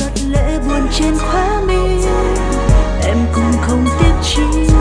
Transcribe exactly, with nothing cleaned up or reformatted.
giọt lệ buồn trên khóe mi, em cũng không tiếc chi.